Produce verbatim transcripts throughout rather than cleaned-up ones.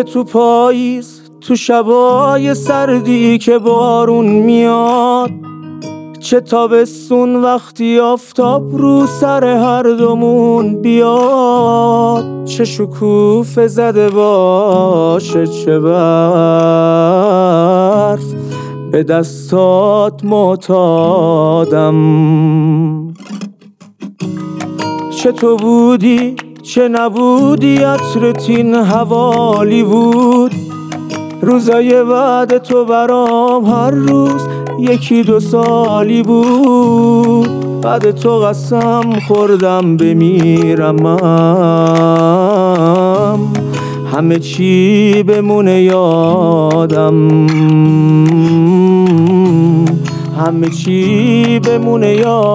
تو پاییز، تو شبای سردی که بارون میاد، چه تابستون وقتی آفتاب رو سر هر دومون بیاد، چه شکوفه زده باشه چه برف به دستات معتادم، چه تو بودی چه نبودی عطرت این حوالی بود، روزای بعد تو برام هر روز یکی دو سالی بود، بعد تو قسم خوردم بمیرمم همه چی بمونه یادم، همه چی بمونه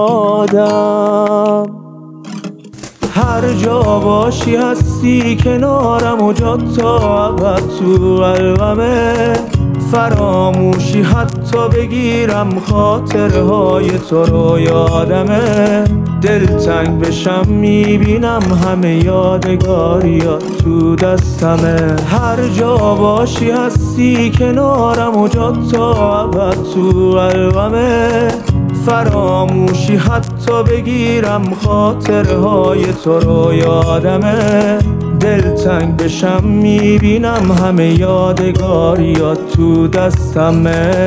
یادم. هر جا باشی هستی کنارم و جات تا ابد تو قلبمه، فراموشی حتی بگیرم خاطره های تو رو یادمه، دلتنگ بشم میبینم همه یادگاریات تو دستمه. هر جا باشی هستی کنارم و جات تا ابد تو قلبمه، فراموشی حتی بگیرم خاطره های تو رو یادمه، دلتنگ بشم میبینم همه یادگاریات تو دستمه.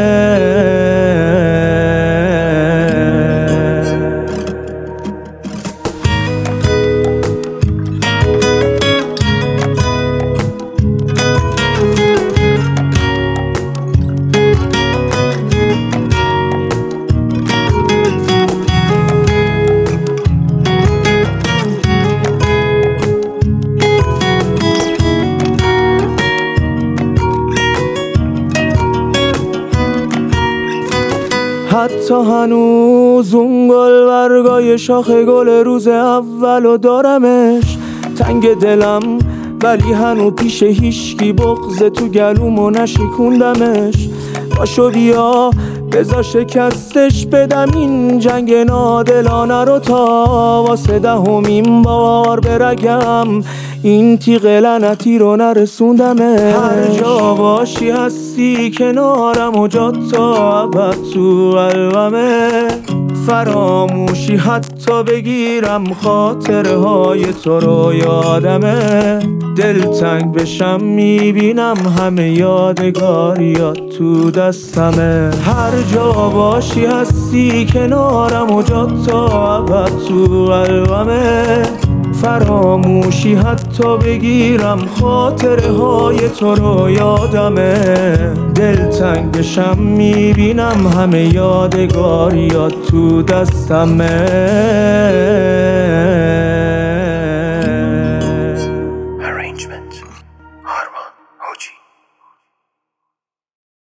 حتی هنوز اون گل برگای شاخ گل روز اولو دارمش، تنگ دلم ولی هنو پیش هیشکی بغض تو گلومو نشکوندمش، باشو بیا بذار شکستش بدم این جنگ نادلانه رو تا واسه دهمین بار برگم این تیغ لعنتی رو نرسوندمش. هر جا باشی هستی کنارم و جات تا ابد تو قلبمه، فراموشی حتی بگیرم خاطره های تو رو یادمه، دلتنگ بشم میبینم همه یادگاریات تو دستمه. هر جا باشی هستی کنارم و جات تا ابد تو قلبمه، فراموشی حتی بگیرم خاطره های تو رو یادمه، دلتنگ بشم میبینم همه یادگاریات تو دستمه.